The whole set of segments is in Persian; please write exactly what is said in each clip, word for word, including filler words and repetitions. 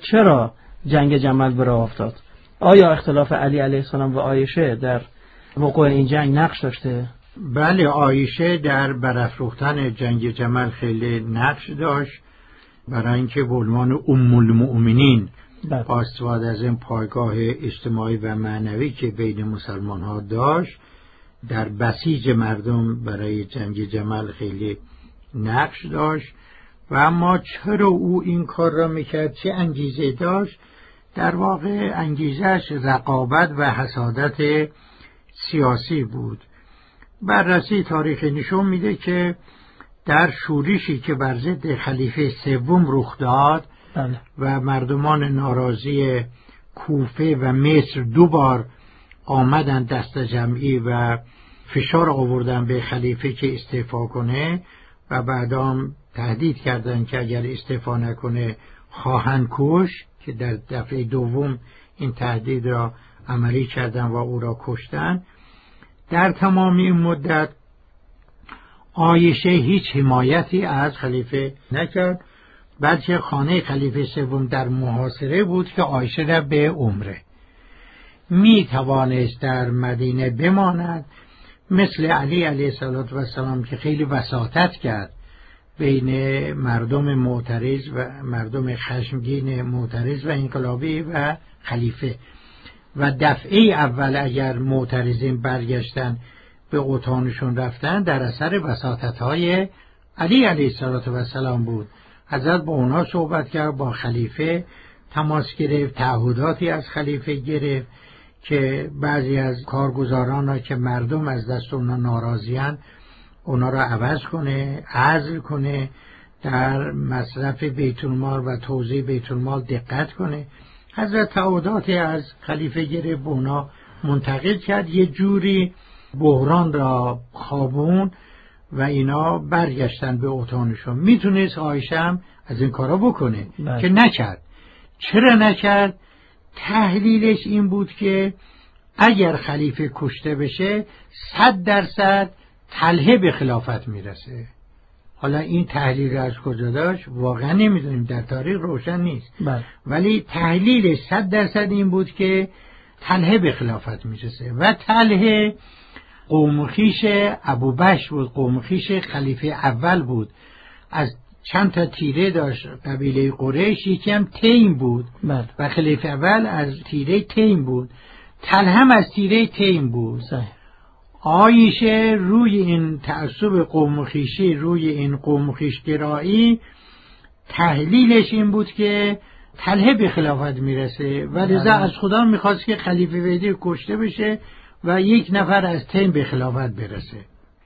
چرا جنگ جمل به راه افتاد؟ آیا اختلاف علی علیه السلام و عایشه در وقوع این جنگ نقش داشته؟ بله، عایشه در برافروختن جنگ جمل خیلی نقش داشت، برای اینکه به عنوان ام المؤمنین با استفاده از این پایگاه اجتماعی و معنوی که بین مسلمان ها داشت در بسیج مردم برای جنگ جمل خیلی نقش داشت. و اما چرا او این کار را میکرد، چه انگیزه داشت؟ در واقع انگیزش رقابت و حسادت سیاسی بود. بررسی تاریخی نشون میده که در شورشی که بر ضد خلیفه سوم رخ داد بله. و مردمان ناراضی کوفه و مصر دو بار آمدن دست جمعی و فشار آوردن به خلیفه که استعفا کنه و بعدام تهدید کردن که اگر استعفا نکنه خواهند کش، که در دفعه دوم این تهدید را عملی کردن و او را کشتن. در تمام این مدت عایشه هیچ حمایتی از خلیفه نکرد، بلکه خانه خلیفه سوم در محاصره بود که عایشه را به عمره می توانست در مدینه بماند، مثل علی علیه السلام که خیلی وساطت کرد بین مردم معترض و مردم خشمگین معترض و انقلابی و خلیفه. و دفعه اول اگر معترضین برگشتن به اوطانشون رفتن در اثر وساطت‌های علی علیه السلام بود. حضرت با اونها صحبت کرد، با خلیفه تماس گرفت، تعهداتی از خلیفه گرفت که بعضی از کارگزاران را که مردم از دست اونا ناراضیان اونا را عوض کنه، عزل کنه، در مصرف بیت المال و توزیع بیت المال دقت کنه. حضرت تعهداتی از خلیفه گرفت، به اونا منتقل کرد، یه جوری بحران را خوابون و اینا برگشتن به اوطانشون. میتونست عایشه هم از این کارا بکنه بله. که نکرد. چرا نکرد؟ تحلیلش این بود که اگر خلیفه کشته بشه صد درصد طلحه به خلافت میرسه. حالا این تحلیل را از کجا داشت واقعا نمیدونیم، در تاریخ روشن نیست بله. ولی تحلیلش صد درصد این بود که طلحه به خلافت میرسه و طلحه قوم خویش ابوبش بود، قوم خویش خلیفه اول بود، از چند تا تیره داشت قبیله قریش، یکی هم تیم بود بله. و خلیفه اول از تیره تیم بود، طلحه هم از تیره تیم بود صحیح. عایشه روی این تعصب قوم خویشی، روی این قوم خویش گرایی، تحلیلش این بود که طلحه به خلافت میرسه و لذا از خدا میخواست که خلیفه وحیدی کشته بشه و یک نفر از تیم به خلافت برسه.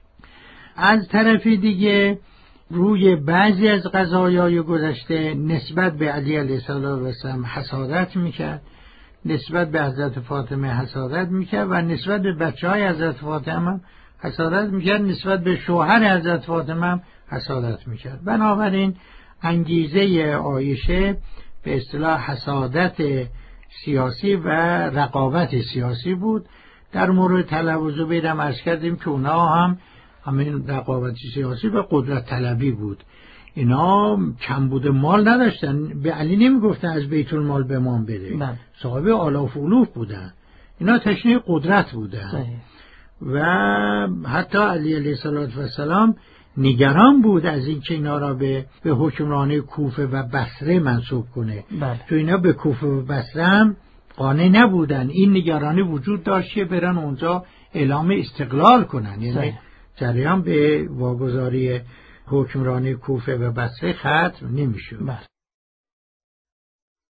از طرف دیگه روی بعضی از قضایای گذشته نسبت به علی علیه السلام حسادت میکرد، نسبت به حضرت فاطمه حسادت میکرد و نسبت به بچه های حضرت فاطمه هم حسادت میکرد، نسبت به شوهر حضرت فاطمه هم حسادت میکرد. بنابراین انگیزه عایشه به اصطلاح حسادت سیاسی و رقابت سیاسی بود. در مورد طلب و زبیر هم عرض کردیم که اونا هم همین رقابت سیاسی و قدرت طلبی بود. اینا کمبود مال نداشتن، به علی نمیگفتن از بیت المال به ما بده، صاحب آلاف الوف بودن، اینا تشنه قدرت بودن صحیح. و حتی علی علیه السلام نگران بود از این که اینا را به به حکمرانی کوفه و بصره منسوب کنه بله. تو اینا به کوفه و بصره هم قانع نبودن، این نگرانی وجود داشت که برن اونجا اعلام استقلال کنن، یعنی جریان به واگذاری حکمرانی کوفه و بصره ختم نمیشه.